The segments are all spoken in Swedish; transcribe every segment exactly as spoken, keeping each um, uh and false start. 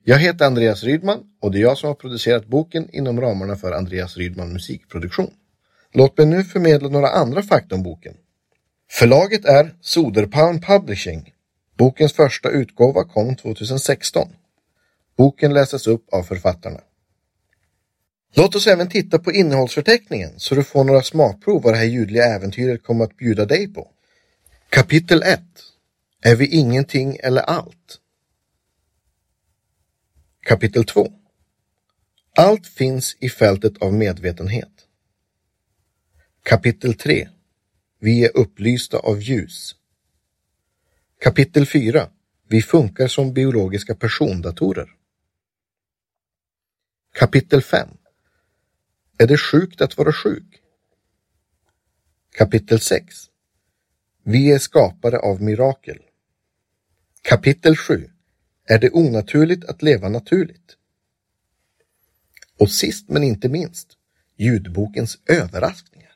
Jag heter Andreas Rydman och det är jag som har producerat boken inom ramarna för Andreas Rydman musikproduktion. Låt mig nu förmedla några andra fakta om boken. Förlaget är Soderpalm Publishing. Bokens första utgåva kom tjugohundrasexton. Boken läses upp av författarna. Låt oss även titta på innehållsförteckningen så du får några smakprov vad det här ljudliga äventyret kommer att bjuda dig på. Kapitel ett. Är vi ingenting eller allt? Kapitel två. Allt finns i fältet av medvetenhet. Kapitel tre. Vi är upplysta av ljus. Kapitel fyra. Vi funkar som biologiska persondatorer. Kapitel fem. Är det sjukt att vara sjuk? Kapitel sex. Vi är skapare av mirakel. Kapitel sju. Är det onaturligt att leva naturligt? Och sist men inte minst, ljudbokens överraskningar.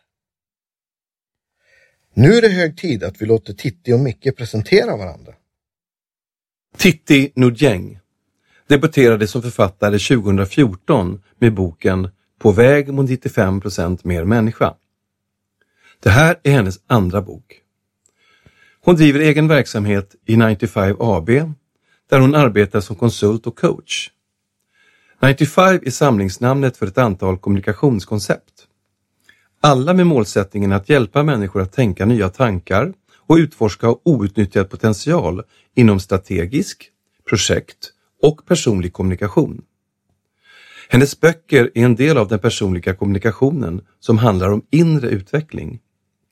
Nu är det hög tid att vi låter Titti och Micke presentera varandra. Titti Nudjeng debuterade som författare tjugohundrafjorton med boken På väg mot nittiofem procent mer människa. Det här är hennes andra bok. Hon driver egen verksamhet i nittiofem A B där hon arbetar som konsult och coach. nittiofem är samlingsnamnet för ett antal kommunikationskoncept. Alla med målsättningen att hjälpa människor att tänka nya tankar och utforska outnyttjad potential inom strategisk, projekt och personlig kommunikation. Hennes böcker är en del av den personliga kommunikationen som handlar om inre utveckling.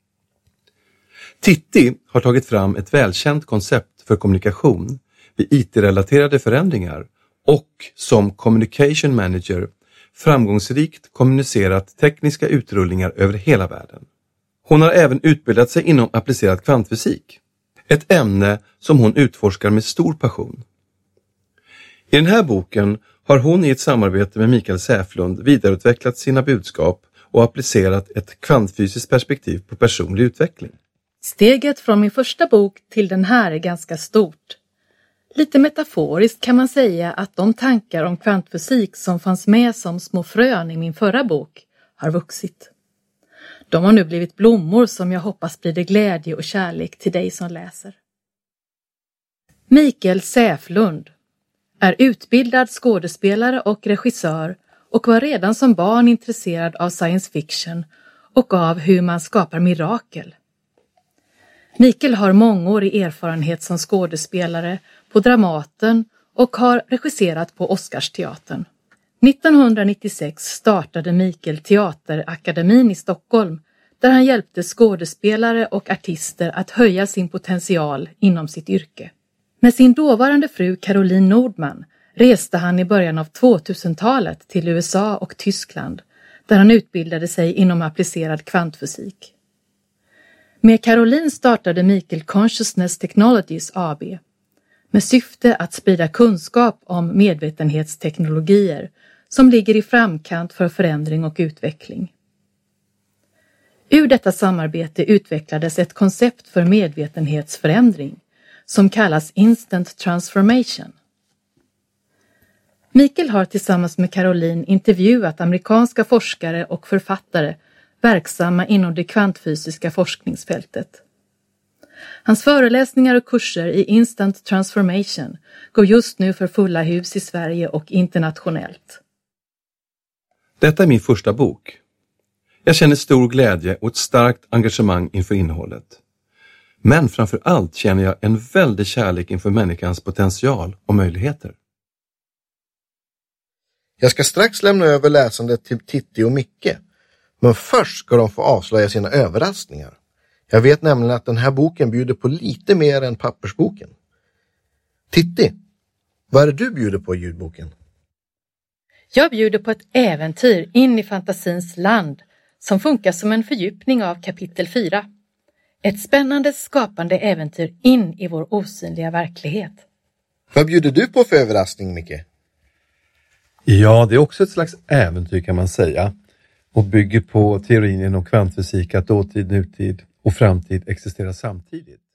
Titti har tagit fram ett välkänt koncept för kommunikation vid I T-relaterade förändringar och som communication manager framgångsrikt kommunicerat tekniska utrullningar över hela världen. Hon har även utbildat sig inom applicerad kvantfysik, ett ämne som hon utforskar med stor passion. I den här boken har hon i ett samarbete med Mikael Säflund vidareutvecklat sina budskap och applicerat ett kvantfysiskt perspektiv på personlig utveckling. Steget från min första bok till den här är ganska stort. Lite metaforiskt kan man säga att de tankar om kvantfysik som fanns med som små frön i min förra bok har vuxit. De har nu blivit blommor som jag hoppas sprider glädje och kärlek till dig som läser. Mikael Säflund är utbildad skådespelare och regissör och var redan som barn intresserad av science fiction och av hur man skapar mirakel. Mikael har mångårig erfarenhet som skådespelare på Dramaten och har regisserat på Oscarsteatern. nittonhundranittiosex startade Mikael Teaterakademin i Stockholm där han hjälpte skådespelare och artister att höja sin potential inom sitt yrke. Med sin dåvarande fru Caroline Nordman reste han i början av tvåtusentalet till U S A och Tyskland där han utbildade sig inom applicerad kvantfysik. Med Caroline startade Mikael Consciousness Technologies A B med syfte att sprida kunskap om medvetenhetsteknologier som ligger i framkant för förändring och utveckling. Ur detta samarbete utvecklades ett koncept för medvetenhetsförändring som kallas Instant Transformation. Mikael har tillsammans med Caroline intervjuat amerikanska forskare och författare verksamma inom det kvantfysiska forskningsfältet. Hans föreläsningar och kurser i Instant Transformation går just nu för fulla hus i Sverige och internationellt. Detta är min första bok. Jag känner stor glädje och ett starkt engagemang inför innehållet. Men framför allt känner jag en väldig kärlek inför människans potential och möjligheter. Jag ska strax lämna över läsandet till Titti och Micke. Men först ska de få avslöja sina överraskningar. Jag vet nämligen att den här boken bjuder på lite mer än pappersboken. Titti, vad är det du bjuder på i ljudboken? Jag bjuder på ett äventyr in i fantasins land som funkar som en fördjupning av kapitel fyra. Ett spännande skapande äventyr in i vår osynliga verklighet. Vad bjuder du på för överraskning, Micke? Ja, det är också ett slags äventyr kan man säga. Och bygger på teorin inom kvantfysik att dåtid, nutid och framtid existerar samtidigt.